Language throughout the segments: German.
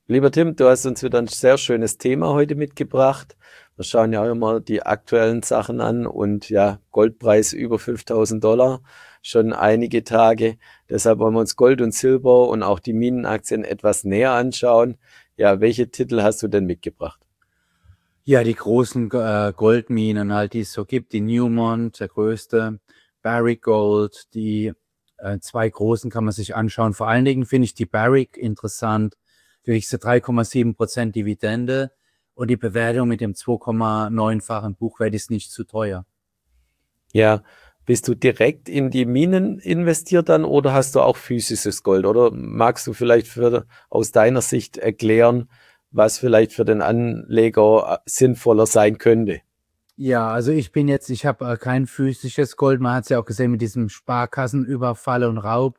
Lieber Tim, du hast uns wieder ein sehr schönes Thema heute mitgebracht. Wir schauen ja auch immer die aktuellen Sachen an und ja, Goldpreis über 5000 $, schon einige Tage. Deshalb wollen wir uns Gold und Silber und auch die Minenaktien etwas näher anschauen. Ja, welche Titel hast du denn mitgebracht? Ja, die großen Goldminen halt, die es so gibt, die Newmont, der größte, Barrick Gold, die zwei großen kann man sich anschauen. Vor allen Dingen finde ich die Barrick interessant, durch diese 3,7% Dividende und die Bewertung mit dem 2,9-fachen Buchwert ist nicht zu teuer. Ja, bist du direkt in die Minen investiert dann oder hast du auch physisches Gold? Oder magst du vielleicht aus deiner Sicht erklären, was vielleicht für den Anleger sinnvoller sein könnte? Ja, also ich habe kein physisches Gold. Man hat es ja auch gesehen mit diesem Sparkassenüberfall und Raub.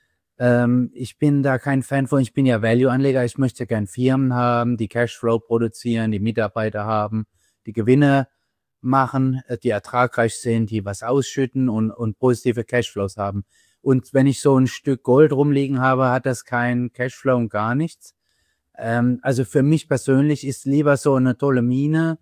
Ich bin da kein Fan von. Ich bin ja Value-Anleger. Ich möchte gern Firmen haben, die Cashflow produzieren, die Mitarbeiter haben, die Gewinne machen, die ertragreich sind, die was ausschütten und positive Cashflows haben. Und wenn ich so ein Stück Gold rumliegen habe, hat das kein Cashflow und gar nichts. Also für mich persönlich ist lieber so eine tolle Mine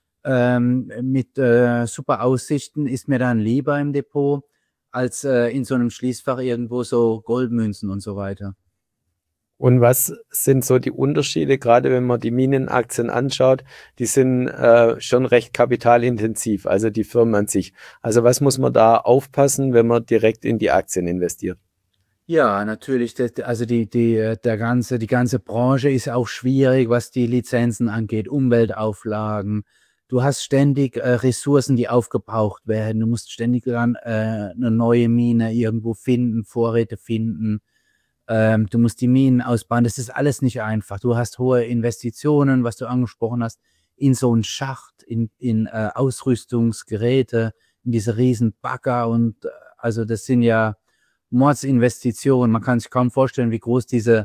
mit super Aussichten ist mir dann lieber im Depot als in so einem Schließfach irgendwo so Goldmünzen und so weiter. Und was sind so die Unterschiede, gerade wenn man die Minenaktien anschaut, die sind schon recht kapitalintensiv, also die Firmen an sich. Also was muss man da aufpassen, wenn man direkt in die Aktien investiert? Ja, natürlich. Also die ganze Branche ist auch schwierig, was die Lizenzen angeht, Umweltauflagen. Du hast ständig Ressourcen, die aufgebraucht werden. Du musst ständig dann eine neue Mine irgendwo finden, Vorräte finden. Du musst die Minen ausbauen. Das ist alles nicht einfach. Du hast hohe Investitionen, was du angesprochen hast, in so einen Schacht, in Ausrüstungsgeräte, in diese riesen Bagger und also das sind ja Mordsinvestitionen. Man kann sich kaum vorstellen, wie groß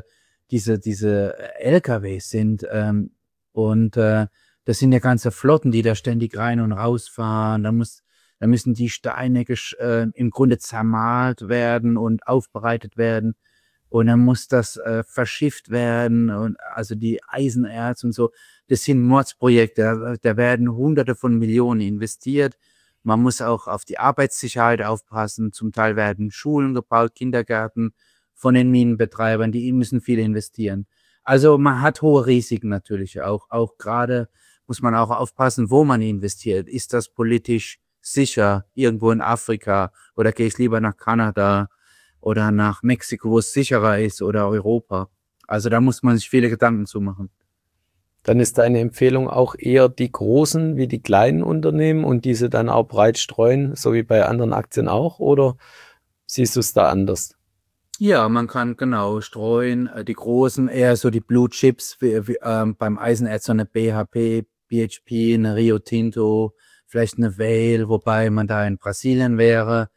diese LKWs sind. Und das sind ja ganze Flotten, die da ständig rein und rausfahren. Da müssen die Steine im Grunde zermahlt werden und aufbereitet werden. Und dann muss das verschifft werden und also die Eisenerz und so. Das sind Mordsprojekte. Da werden Hunderte von Millionen investiert. Man muss auch auf die Arbeitssicherheit aufpassen. Zum Teil werden Schulen gebaut, Kindergärten von den Minenbetreibern. Die müssen viel investieren. Also man hat hohe Risiken natürlich auch. Auch gerade muss man auch aufpassen, wo man investiert. Ist das politisch sicher irgendwo in Afrika oder gehe ich lieber nach Kanada oder nach Mexiko, wo es sicherer ist oder Europa? Also da muss man sich viele Gedanken zu machen. Dann ist deine Empfehlung auch eher die großen wie die kleinen Unternehmen und diese dann auch breit streuen, so wie bei anderen Aktien auch, oder siehst du es da anders? Ja, man kann genau streuen. Die großen, eher so die Blue Chips, beim Eisenerz so eine BHP, BHP, eine Rio Tinto, vielleicht eine Vale, wobei man da in Brasilien wäre.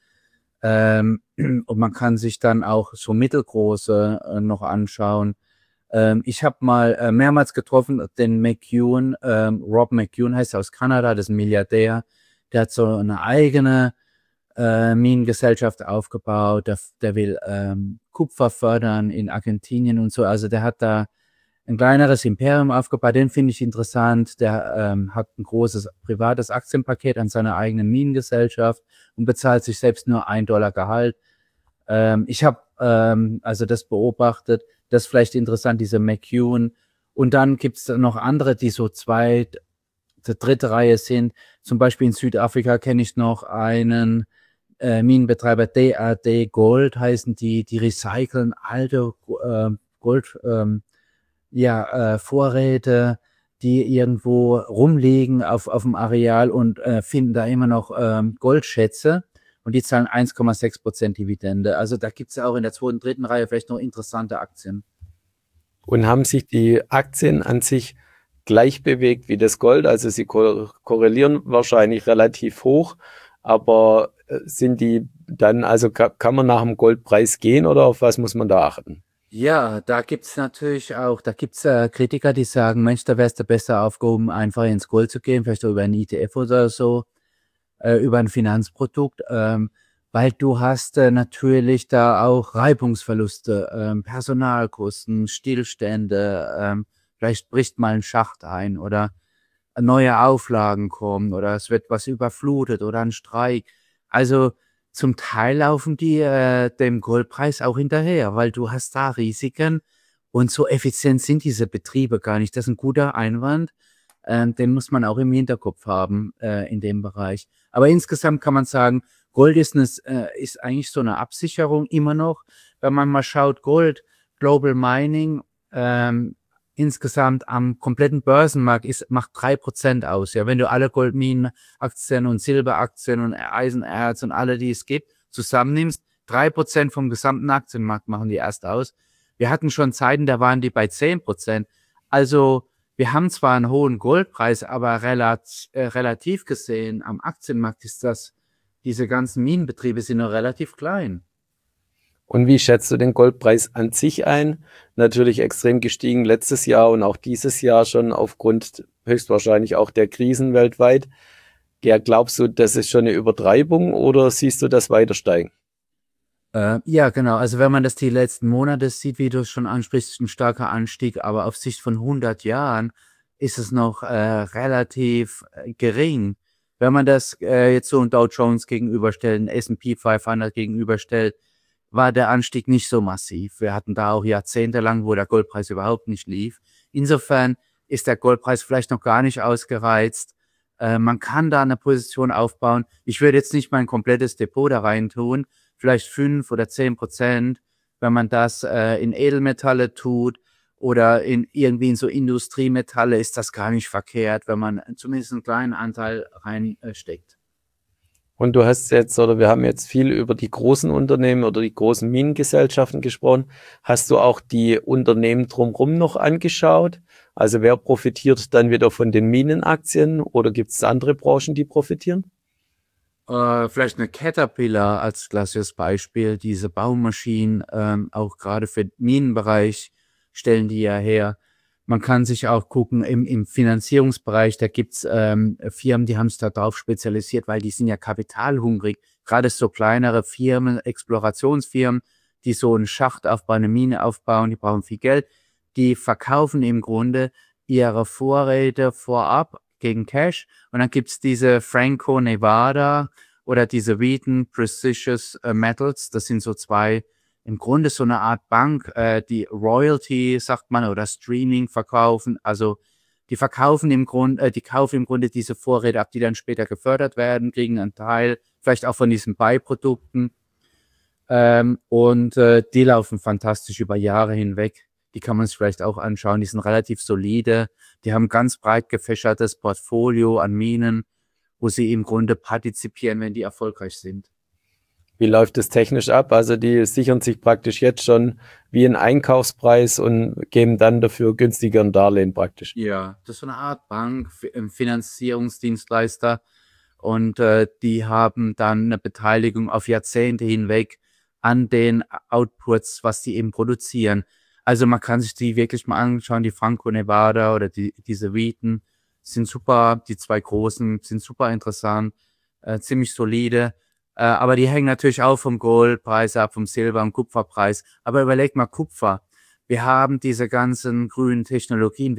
Und man kann sich dann auch so mittelgroße noch anschauen. Ich habe mal mehrmals getroffen, den McEwen, Rob McEwen heißt er aus Kanada, das ist ein Milliardär. Der hat so eine eigene Minengesellschaft aufgebaut. Der will Kupfer fördern in Argentinien und so. Also der hat da ein kleineres Imperium aufgebaut. Den finde ich interessant. Der hat ein großes privates Aktienpaket an seiner eigenen Minengesellschaft und bezahlt sich selbst nur $1 Gehalt. Ich habe also das beobachtet. Das ist vielleicht interessant, diese McEwen. Und dann gibt's noch andere, die so dritte Reihe sind. Zum Beispiel in Südafrika kenne ich noch einen Minenbetreiber, DAD Gold heißen die, die recyceln alte Gold, Vorräte, die irgendwo rumliegen auf dem Areal und finden da immer noch Goldschätze und die zahlen 1,6% Dividende. Also da gibt's ja auch in der zweiten, dritten Reihe vielleicht noch interessante Aktien. Und haben sich die Aktien an sich gleich bewegt wie das Gold? Also sie korrelieren wahrscheinlich relativ hoch, aber sind die dann, also kann man nach dem Goldpreis gehen oder auf was muss man da achten? Ja, da gibt's natürlich auch, da gibt's Kritiker, die sagen, Mensch, da wärst du besser aufgehoben, einfach ins Gold zu gehen, vielleicht auch über ein ETF oder so, über ein Finanzprodukt, weil du hast natürlich da auch Reibungsverluste, Personalkosten, Stillstände, Vielleicht bricht mal ein Schacht ein oder neue Auflagen kommen oder es wird was überflutet oder ein Streik. Also zum Teil laufen die dem Goldpreis auch hinterher, weil du hast da Risiken und so effizient sind diese Betriebe gar nicht. Das ist ein guter Einwand. Den muss man auch im Hinterkopf haben in dem Bereich. Aber insgesamt kann man sagen, Gold ist eigentlich so eine Absicherung immer noch. Wenn man mal schaut, Gold, Global Mining, insgesamt am kompletten Börsenmarkt macht 3% aus. Ja, wenn du alle Goldminenaktien und Silberaktien und Eisenerz und alle, die es gibt, zusammennimmst, 3% vom gesamten Aktienmarkt machen die erst aus. Wir hatten schon Zeiten, da waren die bei 10%. Also wir haben zwar einen hohen Goldpreis, aber relativ gesehen am Aktienmarkt diese ganzen Minenbetriebe sind noch relativ klein. Und wie schätzt du den Goldpreis an sich ein? Natürlich extrem gestiegen letztes Jahr und auch dieses Jahr schon aufgrund höchstwahrscheinlich auch der Krisen weltweit. Ja, glaubst du, das ist schon eine Übertreibung oder siehst du das weiter steigen? Ja, genau. Also wenn man das die letzten Monate sieht, wie du es schon ansprichst, ein starker Anstieg, aber auf Sicht von 100 Jahren ist es noch relativ gering. Wenn man das jetzt so ein Dow Jones gegenüberstellt, ein S&P 500 gegenüberstellt, war der Anstieg nicht so massiv. Wir hatten da auch jahrzehntelang, wo der Goldpreis überhaupt nicht lief. Insofern ist der Goldpreis vielleicht noch gar nicht ausgereizt. Man kann da eine Position aufbauen. Ich würde jetzt nicht mein komplettes Depot da rein tun, vielleicht 5 oder 10%, wenn man das in Edelmetalle tut oder irgendwie in so Industriemetalle, ist das gar nicht verkehrt, wenn man zumindest einen kleinen Anteil reinsteckt. Und du hast jetzt, oder wir haben jetzt viel über die großen Unternehmen oder die großen Minengesellschaften gesprochen. Hast du auch die Unternehmen drumherum noch angeschaut? Also wer profitiert dann wieder von den Minenaktien oder gibt es andere Branchen, die profitieren? Vielleicht eine Caterpillar als klassisches Beispiel, diese Baumaschinen, auch gerade für den Minenbereich stellen die ja her. Man kann sich auch gucken, im Finanzierungsbereich, da gibt's Firmen, die haben sich da drauf spezialisiert, weil die sind ja kapitalhungrig. Gerade so kleinere Firmen, Explorationsfirmen, die so einen Schacht aufbauen, eine Mine aufbauen, die brauchen viel Geld. Die verkaufen im Grunde ihre Vorräte vorab gegen Cash. Und dann gibt's diese Franco-Nevada oder diese Wheaton Precious Metals. Das sind so zwei, im Grunde so eine Art Bank, die Royalty, sagt man, oder Streaming verkaufen. Also die verkaufen im Grunde, die kaufen im Grunde diese Vorräte ab, die dann später gefördert werden, kriegen einen Teil, vielleicht auch von diesen Beiprodukten. Die laufen fantastisch über Jahre hinweg. Die kann man sich vielleicht auch anschauen. Die sind relativ solide. Die haben ganz breit gefächertes Portfolio an Minen, wo sie im Grunde partizipieren, wenn die erfolgreich sind. Wie läuft es technisch ab? Also die sichern sich praktisch jetzt schon wie einen Einkaufspreis und geben dann dafür günstigeren Darlehen praktisch. Ja, das ist so eine Art Bank, ein Finanzierungsdienstleister. Und die haben dann eine Beteiligung auf Jahrzehnte hinweg an den Outputs, was die eben produzieren. Also man kann sich die wirklich mal anschauen, die Franco-Nevada oder diese Wheaton sind super, die zwei großen sind super interessant, ziemlich solide. Aber die hängen natürlich auch vom Goldpreis ab, vom Silber- und Kupferpreis. Aber überleg mal Kupfer. Wir haben diese ganzen grünen Technologien.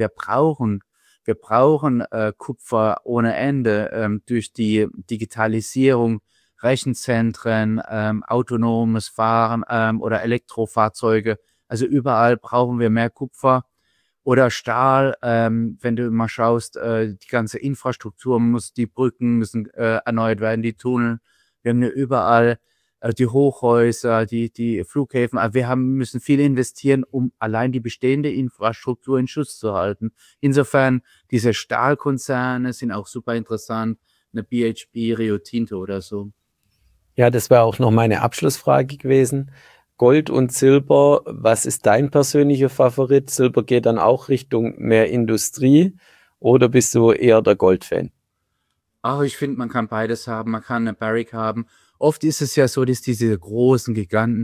Wir brauchen Kupfer ohne Ende durch die Digitalisierung, Rechenzentren, autonomes Fahren oder Elektrofahrzeuge. Also überall brauchen wir mehr Kupfer oder Stahl. Wenn du mal schaust, die ganze Infrastruktur die Brücken müssen erneuert werden, die Tunnel. Wir haben ja überall die Hochhäuser, die Flughäfen. Also müssen viel investieren, um allein die bestehende Infrastruktur in Schuss zu halten. Insofern, diese Stahlkonzerne sind auch super interessant. Eine BHP, Rio Tinto oder so. Ja, das wäre auch noch meine Abschlussfrage gewesen. Gold und Silber, was ist dein persönlicher Favorit? Silber geht dann auch Richtung mehr Industrie oder bist du eher der Goldfan? Ach, ich finde, man kann beides haben. Man kann eine Barrick haben. Oft ist es ja so, dass diese großen Giganten,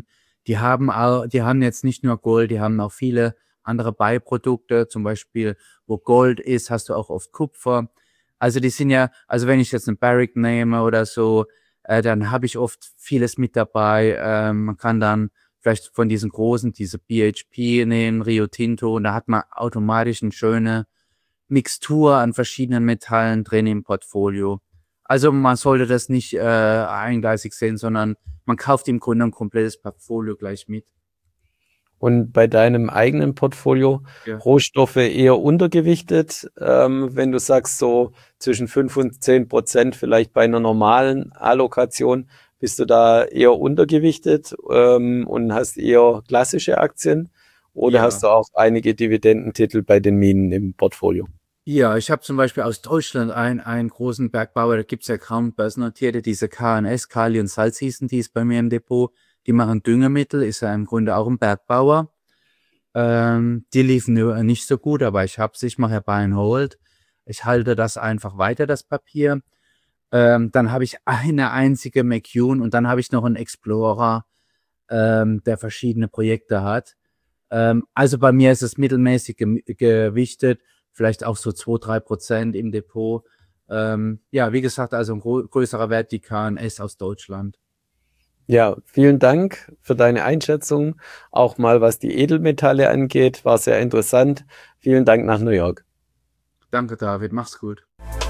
die haben jetzt nicht nur Gold, die haben auch viele andere Beiprodukte. Zum Beispiel, wo Gold ist, hast du auch oft Kupfer. Also die sind ja, also wenn ich jetzt eine Barrick nehme oder so, dann habe ich oft vieles mit dabei. Man kann dann vielleicht von diesen großen, diese BHP nehmen, Rio Tinto, und da hat man automatisch eine schöne Mixtur an verschiedenen Metallen drin im Portfolio. Also man sollte das nicht eingleisig sehen, sondern man kauft im Grunde ein komplettes Portfolio gleich mit. Und bei deinem eigenen Portfolio Ja. Rohstoffe eher untergewichtet, wenn du sagst, so zwischen 5 und 10% vielleicht bei einer normalen Allokation, bist du da eher untergewichtet und hast eher klassische Aktien oder hast Ja. du auch einige Dividendentitel bei den Minen im Portfolio? Ja, ich habe zum Beispiel aus Deutschland einen großen Bergbauer, da gibt's ja kaum börsennotierte, diese KNS, Kali und Salz hießen, die ist bei mir im Depot. Die machen Düngemittel, ist ja im Grunde auch ein Bergbauer. Die liefen nur nicht so gut, aber ich mache ja Buy and Hold. Ich halte das einfach weiter, das Papier. Dann habe ich eine einzige McEwen und dann habe ich noch einen Explorer, der verschiedene Projekte hat. Also bei mir ist es mittelmäßig gewichtet, vielleicht auch so 2-3% im Depot. Ja, wie gesagt, also ein größerer Wert, die KNS aus Deutschland. Ja, vielen Dank für deine Einschätzung. Auch mal was die Edelmetalle angeht, war sehr interessant. Vielen Dank nach New York. Danke, David. Mach's gut.